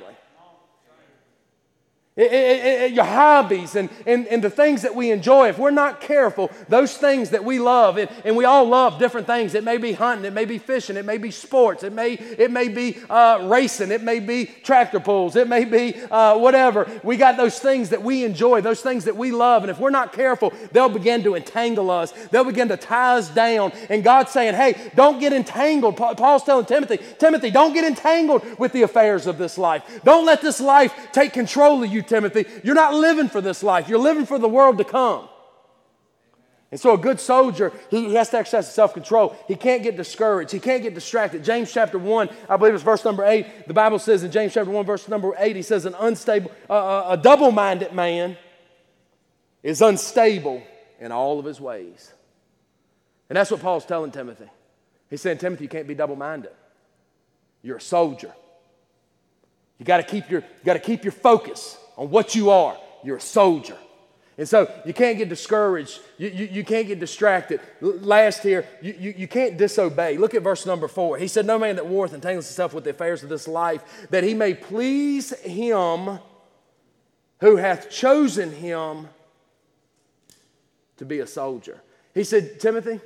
Speaker 1: It, it, it, your hobbies and, and, and the things that we enjoy, if we're not careful, those things that we love, and, and we all love different things. It may be hunting, it may be fishing, it may be sports, it may, it may be uh, racing, it may be tractor pulls, it may be uh, whatever. We got those things that we enjoy, those things that we love, and if we're not careful, they'll begin to entangle us. They'll begin to tie us down, and God's saying, hey, don't get entangled. Paul's telling Timothy, Timothy, don't get entangled with the affairs of this life. Don't let this life take control of you, Timothy. You're not living for this life. You're living for the world to come. And so a good soldier, he has to exercise self-control. He can't get discouraged. He can't get distracted. James chapter one, I believe it's verse number eight. The Bible says in James chapter one, verse number eight, he says an unstable, uh, a double-minded man is unstable in all of his ways. And that's what Paul's telling Timothy. He's saying, Timothy, you can't be double-minded. You're a soldier. You got to keep your, you got to keep your focus on what you are. You're a soldier. And so you can't get discouraged. You, you, you can't get distracted. L- last here, you, you, you can't disobey. Look at verse number four. He said, no man that warreth entangles himself with the affairs of this life, that he may please him who hath chosen him to be a soldier. He said, Timothy,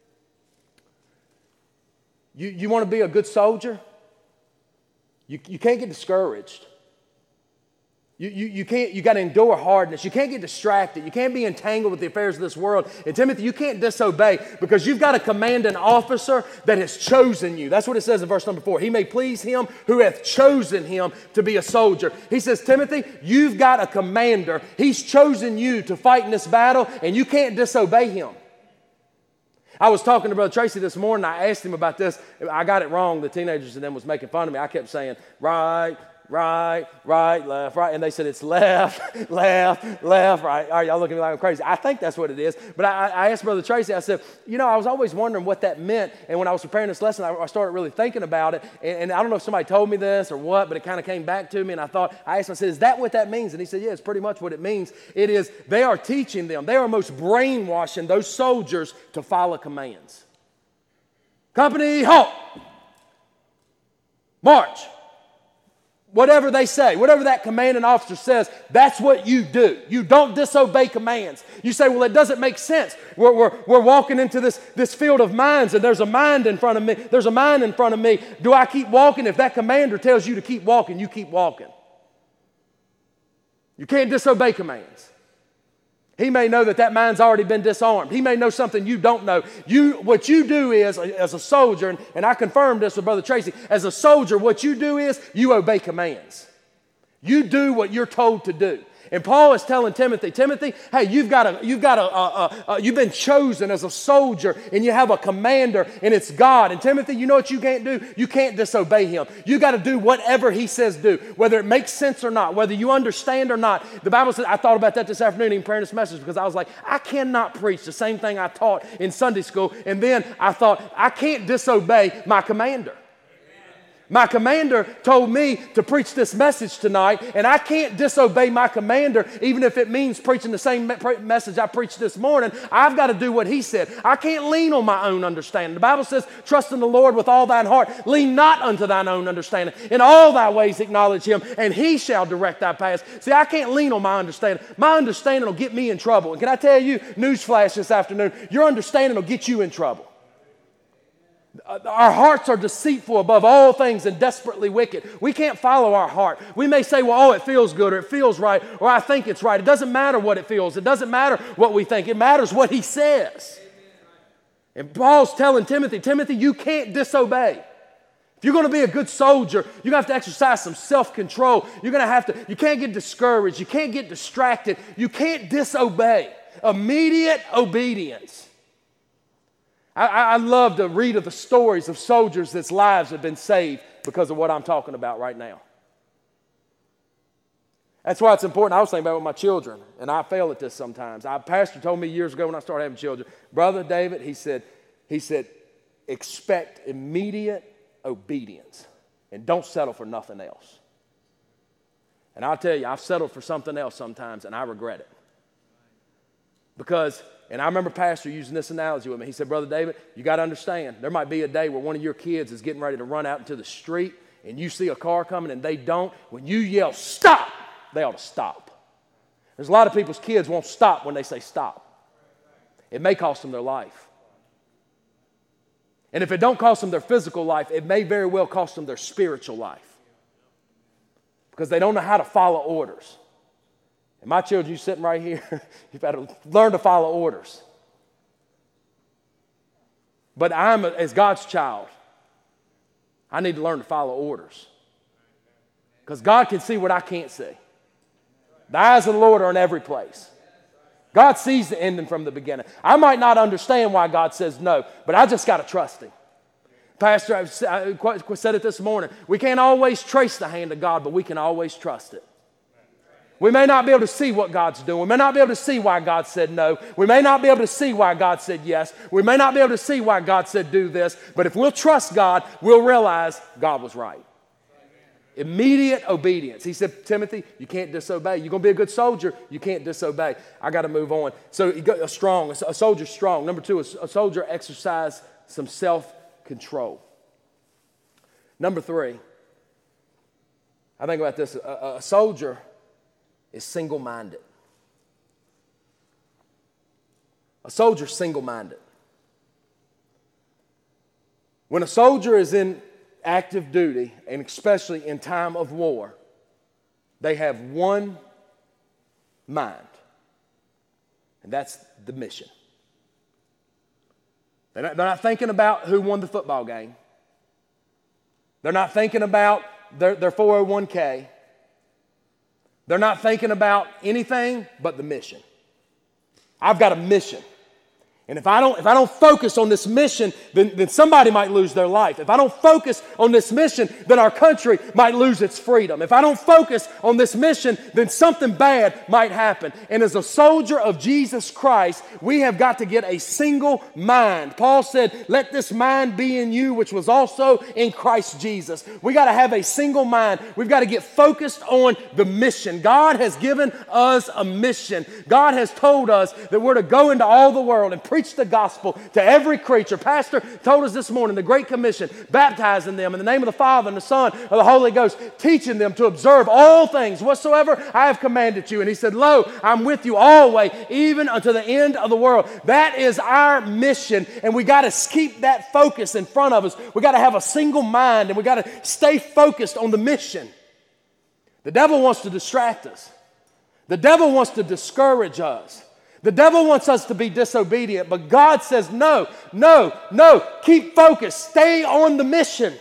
Speaker 1: you, you want to be a good soldier? You, you can't get discouraged. You, you, you can't, you got to endure hardness. You can't get distracted. You can't be entangled with the affairs of this world. And Timothy, you can't disobey because you've got a commanding officer that has chosen you. That's what it says in verse number four. He may please him who hath chosen him to be a soldier. He says, Timothy, you've got a commander. He's chosen you to fight in this battle, and you can't disobey him. I was talking to Brother Tracy this morning. I asked him about this. I got it wrong. The teenagers and them was making fun of me. I kept saying, right, right, right, left, right. And they said, it's left, left, left, right. All right, y'all looking at me like I'm crazy. I think that's what it is. But I, I asked Brother Tracy, I said, you know, I was always wondering what that meant. And when I was preparing this lesson, I, I started really thinking about it. And, and I don't know if somebody told me this or what, but it kind of came back to me. And I thought, I asked him, I said, is that what that means? And he said, yeah, it's pretty much what it means. It is, they are teaching them, they are most brainwashing those soldiers to follow commands. Company, halt. March. Whatever they say, whatever that commanding officer says, that's what you do. You don't disobey commands. You say, well, it doesn't make sense. We're, we're, we're walking into this, this field of mines, and there's a mine in front of me. There's a mine in front of me. Do I keep walking? If that commander tells you to keep walking, you keep walking. You can't disobey commands. He may know that that mine's already been disarmed. He may know something you don't know. You, what you do is, as a soldier, and, and I confirmed this with Brother Tracy, as a soldier, what you do is you obey commands. You do what you're told to do. And Paul is telling Timothy, Timothy, hey, you've got a, you've got a, a, a, a, you've been chosen as a soldier, and you have a commander, and it's God. And Timothy, you know what you can't do? You can't disobey him. You got to do whatever he says do, whether it makes sense or not, whether you understand or not. The Bible says, I thought about that this afternoon in preparing this message because I was like, I cannot preach the same thing I taught in Sunday school, and then I thought, I can't disobey my commander. My commander told me to preach this message tonight, and I can't disobey my commander even if it means preaching the same me- pre- message I preached this morning. I've got to do what he said. I can't lean on my own understanding. The Bible says, trust in the Lord with all thine heart. Lean not unto thine own understanding. In all thy ways acknowledge him, and he shall direct thy paths. See, I can't lean on my understanding. My understanding will get me in trouble. And can I tell you, newsflash this afternoon, your understanding will get you in trouble. Our hearts are deceitful above all things and desperately wicked. We can't follow our heart. We may say, well, oh, it feels good, or it feels right, or I think it's right. It doesn't matter what it feels. It doesn't matter what we think. It matters what he says. And Paul's telling Timothy, Timothy, you can't disobey. If you're going to be a good soldier, you're going to have to exercise some self-control. You're going to have to, you can't get discouraged. You can't get distracted. You can't disobey. Immediate obedience. I, I love to read of the stories of soldiers that's lives have been saved because of what I'm talking about right now. That's why it's important. I was thinking about it with my children, and I fail at this sometimes. Our pastor told me years ago when I started having children, Brother David, he said, he said, expect immediate obedience and don't settle for nothing else. And I'll tell you, I've settled for something else sometimes, and I regret it. Because, and I remember Pastor using this analogy with me. He said, Brother David, you got to understand, there might be a day where one of your kids is getting ready to run out into the street and you see a car coming and they don't. When you yell, stop, they ought to stop. There's a lot of people's kids won't stop when they say stop. It may cost them their life. And if it don't cost them their physical life, it may very well cost them their spiritual life. Because they don't know how to follow orders. And my children, you sitting right here, you've got to learn to follow orders. But I'm, as God's child, I need to learn to follow orders. Because God can see what I can't see. The eyes of the Lord are in every place. God sees the ending from the beginning. I might not understand why God says no, but I just got to trust him. Pastor, I said it this morning. We can't always trace the hand of God, but we can always trust it. We may not be able to see what God's doing. We may not be able to see why God said no. We may not be able to see why God said yes. We may not be able to see why God said do this. But if we'll trust God, we'll realize God was right. Immediate obedience. He said, Timothy, you can't disobey. You're going to be a good soldier. You can't disobey. I got to move on. So a strong, a soldier's strong. Number two, a soldier exercise some self-control. Number three, I think about this. A, a soldier is single-minded. A soldier's single-minded. When a soldier is in active duty, and especially in time of war, they have one mind, and that's the mission. They're not, they're not thinking about who won the football game. They're not thinking about their, their four oh one k. They're not thinking about anything but the mission. I've got a mission. And if I don't, if I don't focus on this mission, then, then somebody might lose their life. If I don't focus on this mission, then our country might lose its freedom. If I don't focus on this mission, then something bad might happen. And as a soldier of Jesus Christ, we have got to get a single mind. Paul said, let this mind be in you, which was also in Christ Jesus. We got to have a single mind. We've got to get focused on the mission. God has given us a mission. God has told us that we're to go into all the world and preach the gospel to every creature. Pastor told us this morning, the Great Commission, baptizing them in the name of the Father and the Son and the Holy Ghost, teaching them to observe all things whatsoever I have commanded you. And he said, lo, I'm with you always, even unto the end of the world. That is our mission, and we got to keep that focus in front of us. We got to have a single mind, and we got to stay focused on the mission. The devil wants to distract us. The devil wants to discourage us. The devil wants us to be disobedient, but God says, no, no, no, keep focused, stay on the mission.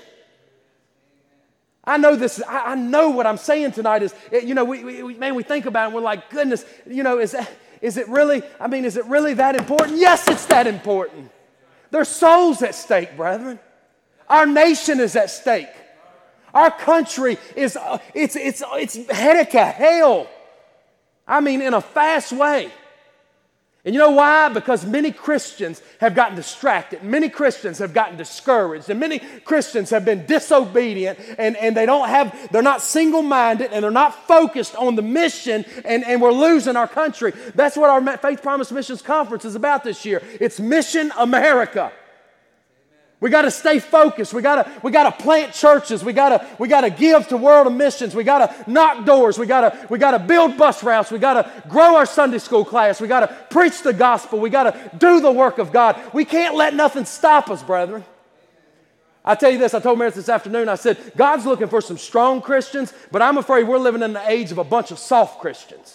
Speaker 1: I know this, I, I know what I'm saying tonight is, you know, we, we, man, we think about it and we're like, goodness, you know, is, that, is it really, I mean, is it really that important? Yes, it's that important. There's souls at stake, brethren. Our nation is at stake. Our country is, uh, it's, it's, it's headed to hell. I mean, in a fast way.
Speaker 2: And you know why? Because many Christians have gotten distracted. Many Christians have gotten discouraged. And many Christians have been disobedient. And, and they don't have, they're not single-minded and they're not focused on the mission. And, and we're losing our country. That's what our Faith Promise Missions Conference is about this year. It's Mission America. We got to stay focused. We got to we got to plant churches. We got to we got to give to World of Missions. We got to knock doors. We got to we got to build bus routes. We got to grow our Sunday school class. We got to preach the gospel. We got to do the work of God. We can't let nothing stop us, brethren. I tell you this, I told Meredith this afternoon, I said, God's looking for some strong Christians, but I'm afraid we're living in the age of a bunch of soft Christians.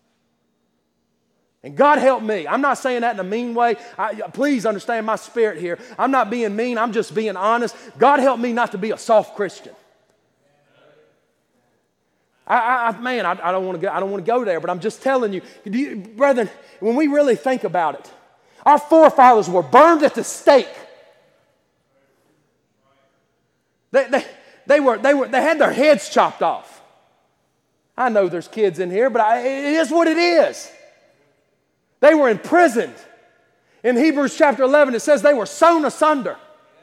Speaker 2: And God help me. I'm not saying that in a mean way. I, please understand my spirit here. I'm not being mean. I'm just being honest. God help me not to be a soft Christian. I, I, man, I, I don't want to go. I don't want to go there. But I'm just telling you, do you, brethren, when we really think about it, our forefathers were burned at the stake. They, they, they were. They were. They had their heads chopped off. I know there's kids in here, but I, it is what it is. They were imprisoned. In Hebrews chapter eleven, it says they were sewn asunder.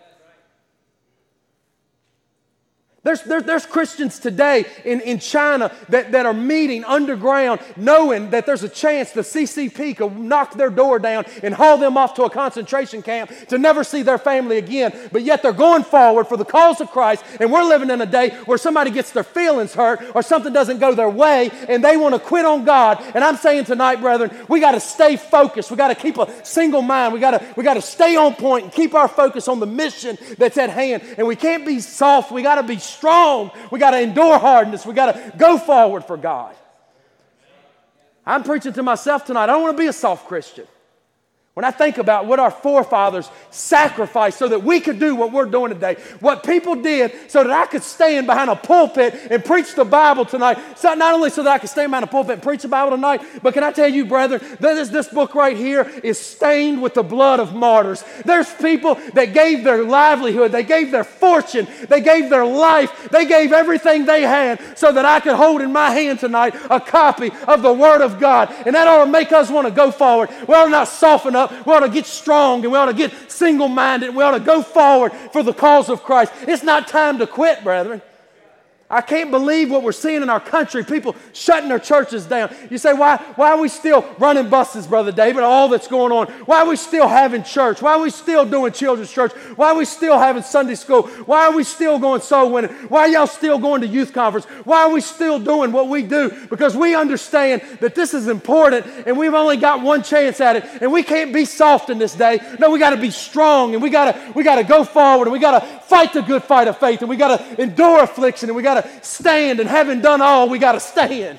Speaker 2: There's, there, there's Christians today in, in China that, that are meeting underground knowing that there's a chance the C C P could knock their door down and haul them off to a concentration camp to never see their family again. But yet they're going forward for the cause of Christ, and we're living in a day where somebody gets their feelings hurt or something doesn't go their way and they want to quit on God. And I'm saying tonight, brethren, we got to stay focused. We got to keep a single mind. We got to we got to stay on point and keep our focus on the mission that's at hand. And we can't be soft. We got to be strong. We got to endure hardness. We got to go forward for God. I'm preaching to myself tonight. I don't want to be a soft Christian. When I think about what our forefathers sacrificed so that we could do what we're doing today, what people did so that I could stand behind a pulpit and preach the Bible tonight, so not only so that I could stand behind a pulpit and preach the Bible tonight, but can I tell you, brethren, this, this book right here is stained with the blood of martyrs. There's people that gave their livelihood, they gave their fortune, they gave their life, they gave everything they had so that I could hold in my hand tonight a copy of the Word of God. And that ought to make us want to go forward. We ought to not soften up. We ought to get strong and we ought to get single-minded. We ought to go forward for the cause of Christ. It's not time to quit, brethren. I can't believe what we're seeing in our country, people shutting their churches down. You say, why, why are we still running buses, Brother David, all that's going on? Why are we still having church? Why are we still doing children's church? Why are we still having Sunday school? Why are we still going soul winning? Why are y'all still going to youth conference? Why are we still doing what we do? Because we understand that this is important and we've only got one chance at it, and we can't be soft in this day. No, we got to be strong, and we got to we got to go forward, and we got to fight the good fight of faith, and we got to endure affliction, and we got to stand, and having done all, we got to stand.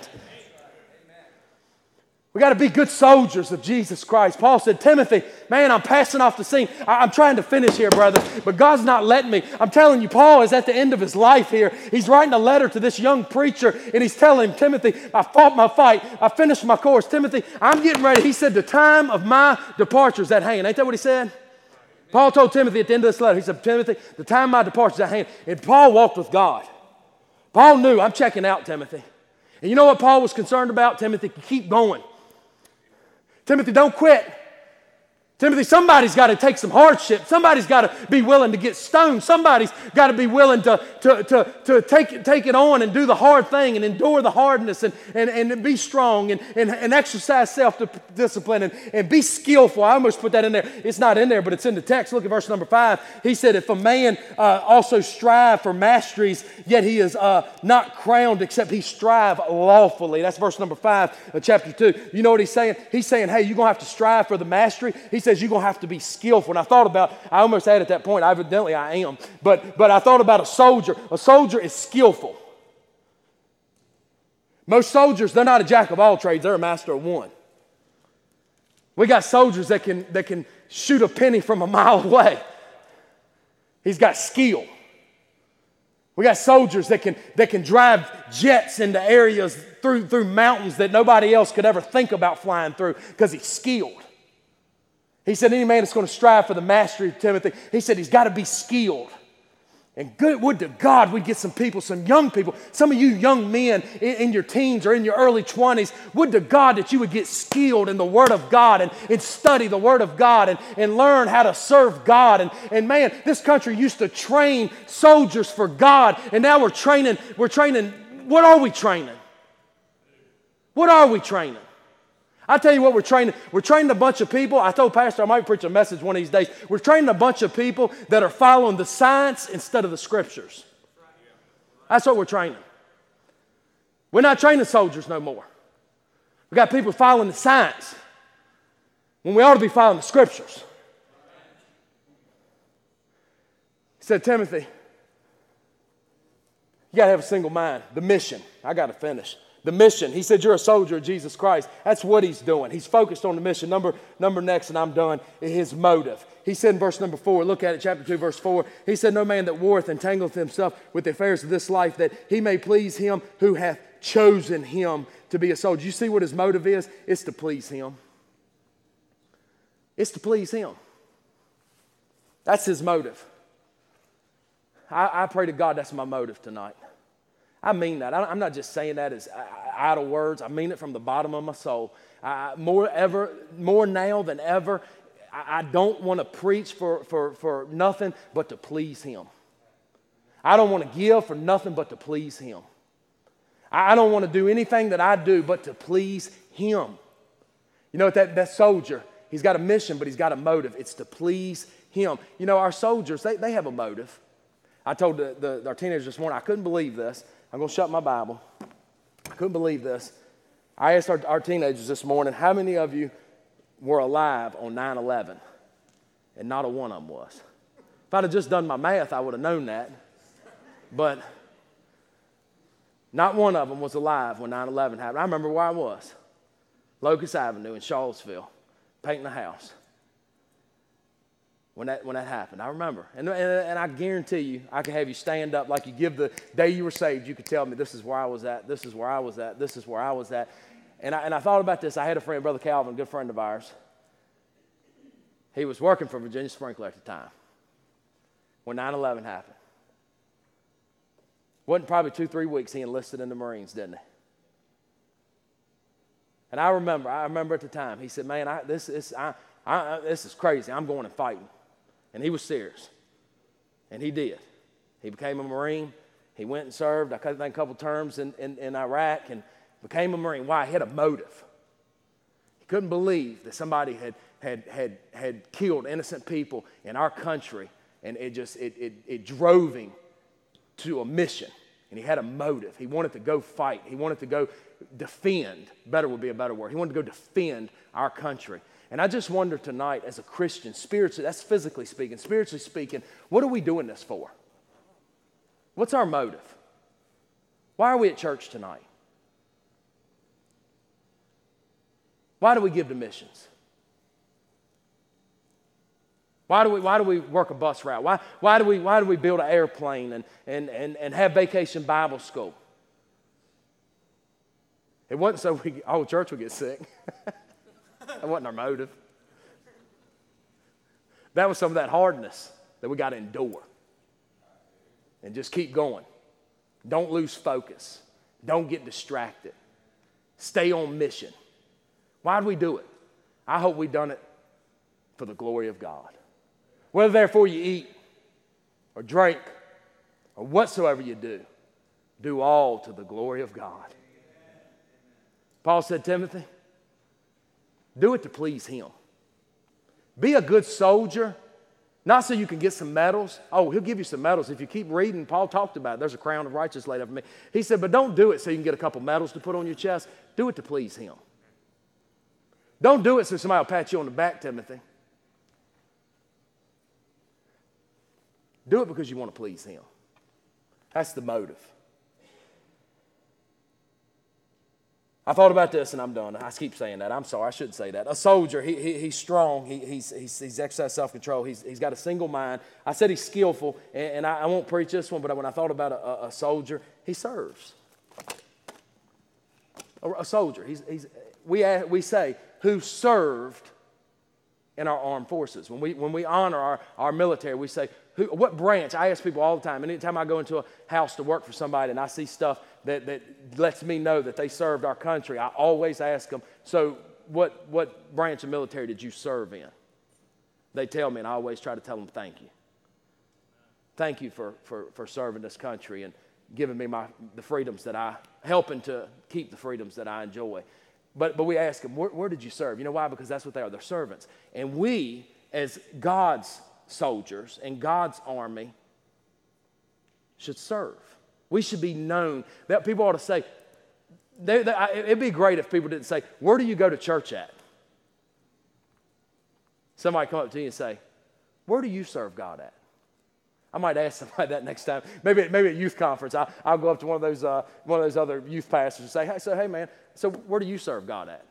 Speaker 2: We got to be good soldiers of Jesus Christ. Paul said, Timothy, man, I'm passing off the scene. I- I'm trying to finish here, brother, but God's not letting me. I'm telling you, Paul is at the end of his life here. He's writing a letter to this young preacher, and he's telling him, Timothy, I fought my fight. I finished my course. Timothy, I'm getting ready. He said, the time of my departure is at hand. Ain't that what he said? Paul told Timothy at the end of this letter, he said, Timothy, the time of my departure is at hand. And Paul walked with God. Paul knew, I'm checking out, Timothy. And you know what Paul was concerned about? Timothy, keep going. Timothy, don't quit. Timothy, somebody's got to take some hardship. Somebody's got to be willing to get stoned. Somebody's got to be willing to, to, to, to take, take it on and do the hard thing and endure the hardness and, and, and be strong and, and, and exercise self-discipline and, and be skillful. I almost put that in there. It's not in there, but it's in the text. Look at verse number five. He said, if a man uh, also strive for masteries, yet he is uh, not crowned except he strive lawfully. That's verse number five of chapter two. You know what he's saying? He's saying, hey, you're going to have to strive for the mastery. He said, you're going to have to be skillful. And I thought about, I almost had at that point, evidently I am, but, but I thought about a soldier. A soldier is skillful. Most soldiers, they're not a jack of all trades, they're a master of one. We got soldiers that can, that can shoot a penny from a mile away. He's got skill. We got soldiers that can, that can drive jets into areas through, through mountains that nobody else could ever think about flying through because he's skilled. He said, any man that's going to strive for the mastery of Timothy, he said he's got to be skilled. And good, would to God we'd get some people, some young people, some of you young men in, in your teens or in your early twenties, would to God that you would get skilled in the Word of God and, and study the Word of God and, and learn how to serve God. And, and man, this country used to train soldiers for God, and now we're training, we're training, what are we training? What are we training? I tell you what we're training. We're training a bunch of people. I told Pastor I might preach a message one of these days. We're training a bunch of people that are following the science instead of the scriptures. That's what we're training. We're not training soldiers no more. We got people following the science when we ought to be following the scriptures. He said, Timothy, you got to have a single mind. The mission. I got to finish. The mission. He said, you're a soldier of Jesus Christ. That's what he's doing. He's focused on the mission. Number, number next, and I'm done, his motive. He said in verse number four, look at it, chapter two, verse four. He said, no man that warreth entangleth himself with the affairs of this life, that he may please him who hath chosen him to be a soldier. You see what his motive is? It's to please him. It's to please him. That's his motive. I, I pray to God that's my motive tonight. I mean that. I'm not just saying that as idle words. I mean it from the bottom of my soul. I, more ever, more now than ever, I, I don't want to preach for, for, for nothing but to please him. I don't want to give for nothing but to please him. I, I don't want to do anything that I do but to please him. You know, that, that soldier, he's got a mission, but he's got a motive. It's to please him. You know, our soldiers, they, they have a motive. I told the, the, our teenagers this morning, I couldn't believe this. I'm going to shut my Bible. I couldn't believe this. I asked our, our teenagers this morning, how many of you were alive on nine eleven? And not a one of them was. If I'd have just done my math, I would have known that. But not one of them was alive when nine eleven happened. I remember where I was. Locust Avenue in Charlottesville, painting a house. When that, when that happened, I remember. And, and, and I guarantee you, I could have you stand up like you give the day you were saved. You could tell me, this is where I was at, this is where I was at, this is where I was at. And I, and I thought about this. I had a friend, Brother Calvin, a good friend of ours. He was working for Virginia Sprinkler at the time when nine eleven happened. Wasn't probably two, three weeks he enlisted in the Marines, didn't he? And I remember, I remember at the time, he said, man, I, this, is, I, I, this is crazy. I'm going and fighting. And he was serious. And he did. He became a Marine. He went and served, I think, a couple terms in, in, in Iraq and became a Marine. Why? He had a motive. He couldn't believe that somebody had, had, had, had killed innocent people in our country. And it just, it, it, it drove him to a mission. And he had a motive. He wanted to go fight. He wanted to go defend. Better would be a better word. He wanted to go defend our country. And I just wonder tonight, as a Christian, spiritually, that's physically speaking, spiritually speaking, what are we doing this for? What's our motive? Why are we at church tonight? Why do we give to missions? Why do we, why do we work a bus route? Why, why, do, we, why do we build an airplane and, and, and, and have Vacation Bible School? It wasn't so we, oh, church would get sick. That wasn't our motive. That was some of that hardness that we got to endure. And just keep going. Don't lose focus. Don't get distracted. Stay on mission. Why do we do it? I hope we've done it for the glory of God. Whether therefore you eat or drink or whatsoever you do, do all to the glory of God. Paul said, Timothy, do it to please him. Be a good soldier, not so you can get some medals. Oh, he'll give you some medals. If you keep reading, Paul talked about it. There's a crown of righteousness laid up for me. He said, but don't do it so you can get a couple medals to put on your chest. Do it to please him. Don't do it so somebody will pat you on the back, Timothy. Do it because you want to please him. That's the motive. I thought about this and I'm done. I keep saying that. I'm sorry. I shouldn't say that. A soldier, he, he, he's strong. He, he's, he's, he's exercised self-control. He's, he's got a single mind. I said he's skillful, and, and I, I won't preach this one, but when I thought about a, a soldier, he serves. A, a soldier. He's, he's, we, we say, who served
Speaker 1: in our armed forces. When we, when we honor our, our military, we say, who, what branch? I ask people all the time. Anytime I go into a house to work for somebody and I see stuff that, that lets me know that they served our country, I always ask them, so what, what branch of military did you serve in? They tell me, and I always try to tell them, thank you. Thank you for, for, for serving this country and giving me my, the freedoms that I, helping to keep the freedoms that I enjoy. But, but we ask them, where, where did you serve? You know why? Because that's what they are. They're servants. And we, as God's soldiers and God's army, should serve. We should be known. That people ought to say, they, they, it'd be great if people didn't say, where do you go to church at? Somebody come up to you and say, where do you serve God at? I might ask somebody that next time. Maybe, maybe at youth conference, I'll, I'll go up to one of those uh, one of those other youth pastors and say, hey, so hey man, so where do you serve God at?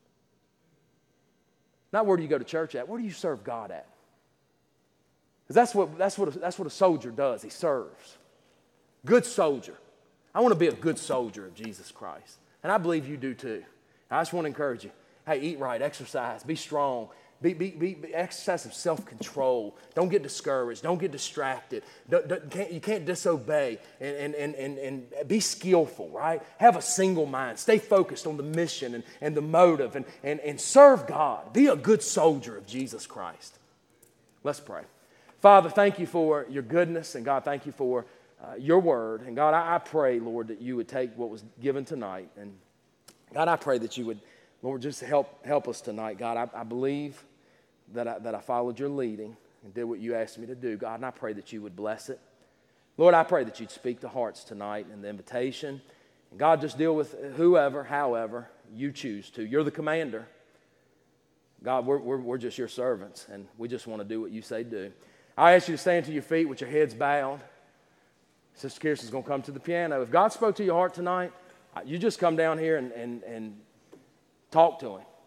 Speaker 1: Not where do you go to church at? Where do you serve God at? Because that's what that's what a, that's what a soldier does. He serves. Good soldier. I want to be a good soldier of Jesus Christ, and I believe you do too. I just want to encourage you. Hey, eat right, exercise, be strong. Be, be, be, be exercise some self-control. Don't get discouraged. Don't get distracted. Don't, don't, can't, you can't disobey. And, and, and, and be skillful, right? Have a single mind. Stay focused on the mission and, and the motive and, and, and serve God. Be a good soldier of Jesus Christ. Let's pray. Father, thank you for your goodness. And God, thank you for uh, your word. And God, I, I pray, Lord, that you would take what was given tonight. And God, I pray that you would, Lord, just help, help us tonight. God, I, I believe That I, that I followed your leading and did what you asked me to do, God, and I pray that you would bless it. Lord, I pray that you'd speak to hearts tonight in the invitation. And God, just deal with whoever, however you choose to. You're the commander. God, we're, we're, we're just your servants, and we just want to do what you say do. I ask you to stand to your feet with your heads bowed. Sister Kirsten's going to come to the piano. If God spoke to your heart tonight, you just come down here and, and, and talk to him.